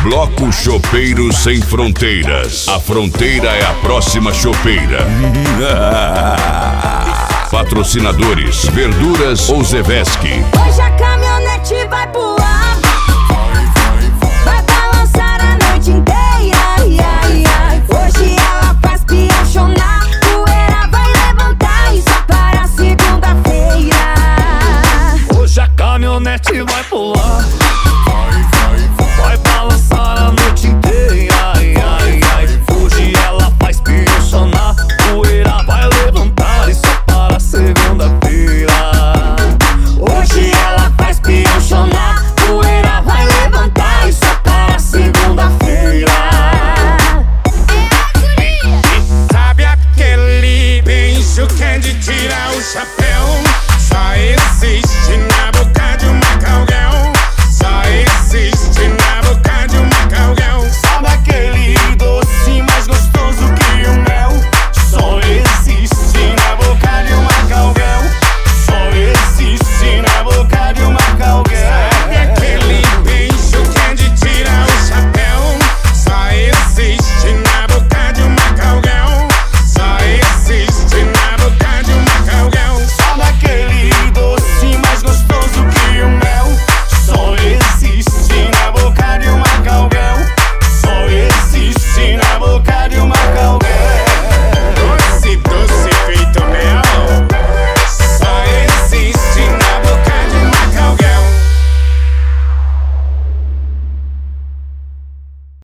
Bloco Chopeiro Sem Fronteiras. A fronteira é a próxima chopeira. Patrocinadores: Verduras ou Zeveski. Hoje a caminhonete vai pular, vai balançar a noite inteira. Hoje ela faz piochonar, poeira vai levantar e só para segunda-feira. Hoje a caminhonete vai pular,